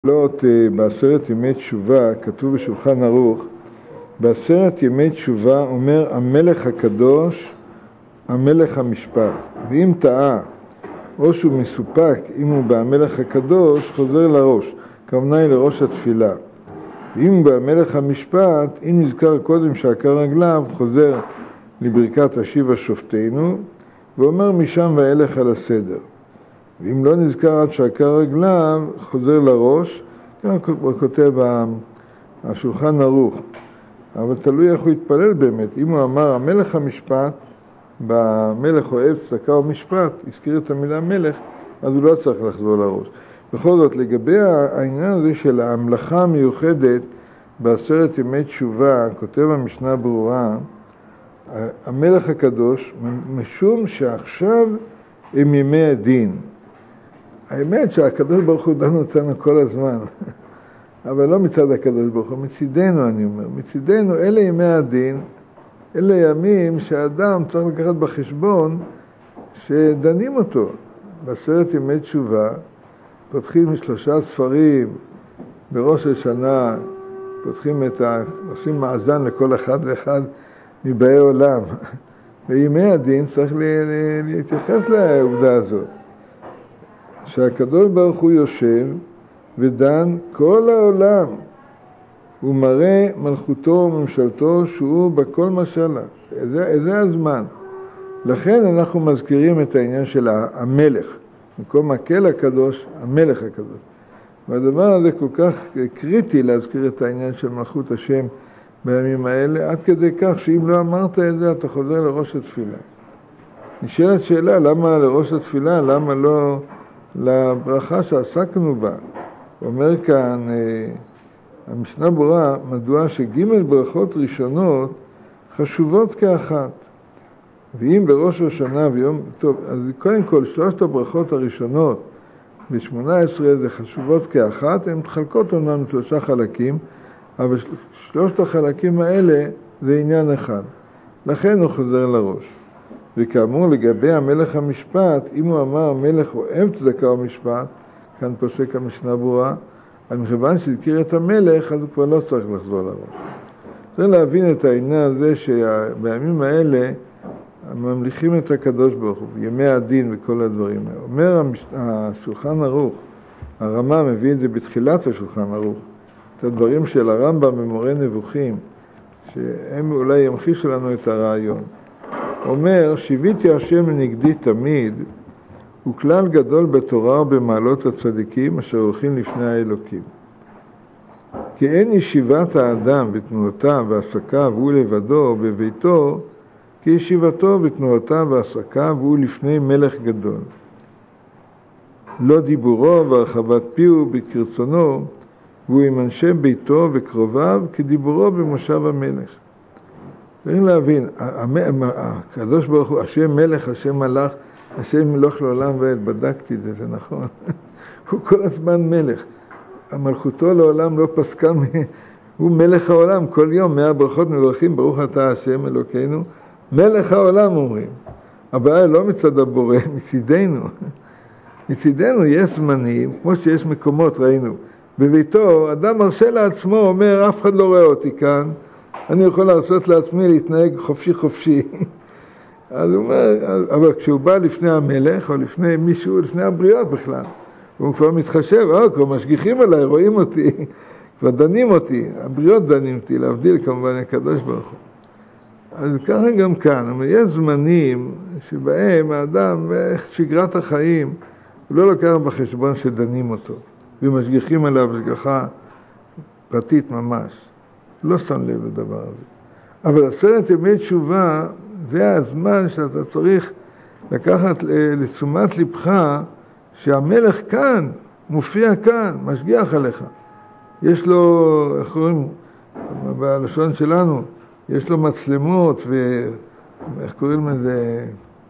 בעשרת ימי תשובה, כתוב בשולחן ערוך, בעשרת ימי תשובה אומר המלך הקדוש, המלך המשפט. ואם טעה או שהוא מסופק, אם הוא במלך הקדוש, חוזר לראש, כוונה היא לראש התפילה. ואם הוא במלך המשפט, אם נזכר קודם שעקר רגליו, חוזר לברכת השיבה שופטנו, ואומר משם ואילך על הסדר. ואם לא נזכר עד שעקר רגליו, חוזר לראש, כך כותב השולחן ערוך. אבל תלוי איך הוא יתפלל באמת. אם הוא אמר המלך המשפט, במלך אוהב צדקה ומשפט, הזכיר את המילה מלך, אז הוא לא צריך לחזור לראש. בכל זאת, לגבי העניין הזה של ההמלכה המיוחדת בעשרת ימי תשובה, כותב המשנה ברורה, המלך הקדוש, משום שעכשיו הם ימי הדין. האמת שהקדוש ברוך הוא דן אותנו כל הזמן, אבל לא מצד הקדוש ברוך הוא, מצידנו אני אומר, מצידנו אלה ימי הדין, אלה ימים שהאדם צריך לקחת בחשבון שדנים אותו. בעשרת ימי תשובה פותחים 3 ספרים בראש השנה, עושים מאזן לכל אחד ואחד מבאי עולם. וימי הדין צריך להתייחס לעובדה הזאת. שהקדוש ברוך הוא יושב ודן כל העולם. הוא מראה מלכותו וממשלתו שהוא בכל משלה. זה הזמן. לכן אנחנו מזכירים את העניין של המלך. במקום הקהל הקדוש, המלך הקדוש. והדבר הזה כל כך קריטי להזכיר את העניין של מלכות השם בימים האלה, עד כדי כך שאם לא אמרת את זה, אתה חוזר לראש התפילה. נשאלת שאלה, למה לראש התפילה? למה לא לברכה שעסקנו בה? אומר כאן המשנה ברורה, מדוע שג' ברכות ראשונות חשובות כאחת. ואם בראש השנה ויום, טוב, אז קודם כל 3 הברכות הראשונות ב-18 זה חשובות כאחת, הן מתחלקות אומנם 3 חלקים, אבל 3 החלקים האלה זה עניין אחד. לכן הוא חוזר לראש. וכאמור לגבי המלך המשפט, אם הוא אמר המלך אוהב צדקה ומשפט, כאן פוסק המשנה ברורה, אז מכיוון שהזכיר את המלך, אז הוא כבר לא צריך לחזור לראש. צריך להבין את העניין הזה שבימים האלה ממליכים את הקדוש ברוך הוא, ימי הדין וכל הדברים האלה. אומר השולחן ערוך, הרמ"א מביא את זה בתחילת השולחן ערוך, את הדברים של הרמב"ם במורה נבוכים, שהם אולי ימחישו לנו את הרעיון. אומר, שיביתי השם לנגדי תמיד, הוא כלל גדול בתורה ובמעלות הצדיקים אשר הולכים לפני האלוקים. כי אין ישיבת האדם בתנועותיו ועסקיו והוא לבדו בביתו, כי ישיבתו בתנועותיו ועסקיו והוא לפני מלך גדול. לא דיבורו והרחבת פיו בקרצונו, והוא עם אנשי ביתו וקרוביו כדיבורו במושב המלך. צריך להבין, הקדוש ברוך הוא, השם מלך, השם מלך, השם מלוך לעולם ועד, בדקתי את זה, זה נכון. הוא כל הזמן מלך. המלכותו לעולם לא פסקה, הוא מלך העולם, כל יום 100 ברכות מברכים, ברוך אתה השם אלוקינו, מלך העולם אומרים. הבעיה לא מצד הבורא, מצידנו. מצידנו יש זמנים, כמו שיש מקומות, ראינו. בביתו, אדם מרשה לעצמו, אומר, אף אחד לא רואה אותי כאן, אני יכול לעשות לעצמי להתנהג חופשי חופשי. אז הוא אומר, אבל כשהוא בא לפני המלך, או לפני מישהו, לפני הבריות בכלל, הוא כבר מתחשב, כבר משגיחים עליי, רואים אותי, כבר דנים אותי, הבריות דנים אותי, להבדיל כמובן הקדוש ברוך הוא. אז ככה גם כאן, יש זמנים שבהם האדם, שגרת החיים, הוא לא לוקח בחשבון שדנים אותו, ומשגיחים עליו השגחה פרטית ממש. לא שם לב לדבר הזה. אבל 10 ימי תשובה, זה הזמן שאתה צריך לקחת לתשומת לבך, שהמלך כאן, מופיע כאן, משגיח עליך. יש לו, איך קוראים, בלשון שלנו, יש לו מצלמות ואיך קוראים לזה,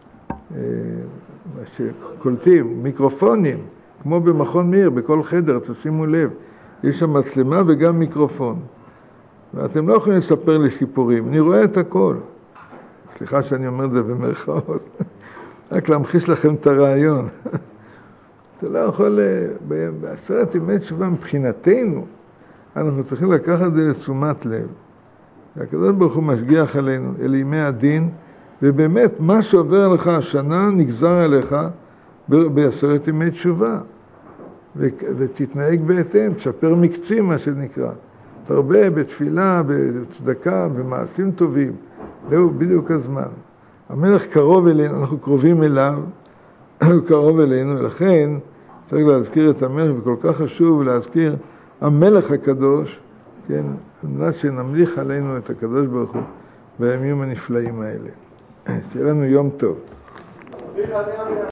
שקולטים, מיקרופונים, כמו במכון מאיר, בכל חדר, תשימו לב. יש שם מצלמה וגם מיקרופון. ואתם לא יכולים לספר לי סיפורים, אני רואה את הכל. סליחה שאני אומר את זה במרכאות, רק להמחיש לכם את הרעיון. אתה לא יכול, בעשרת ימי תשובה מבחינתנו, אנחנו צריכים לקחת את זה לתשומת לב. הקדוש ברוך הוא משגיח עלינו, אל ימי הדין, ובאמת מה שעובר לך השנה נגזר עליך בעשרת ימי תשובה. ותתנהג בהתאם, תשפר מקצים מה שנקרא. תרבה בתפילה, בצדקה, במעשים טובים. זהו בדיוק הזמן. המלך קרוב אלינו, אנחנו קרובים אליו, הוא קרוב אלינו, ולכן צריך להזכיר את המלך, וכל כך חשוב להזכיר המלך הקדוש, כן, על מנת שנמליך עלינו את הקדוש ברוך הוא בימים הנפלאים האלה. שיהיה לנו יום טוב.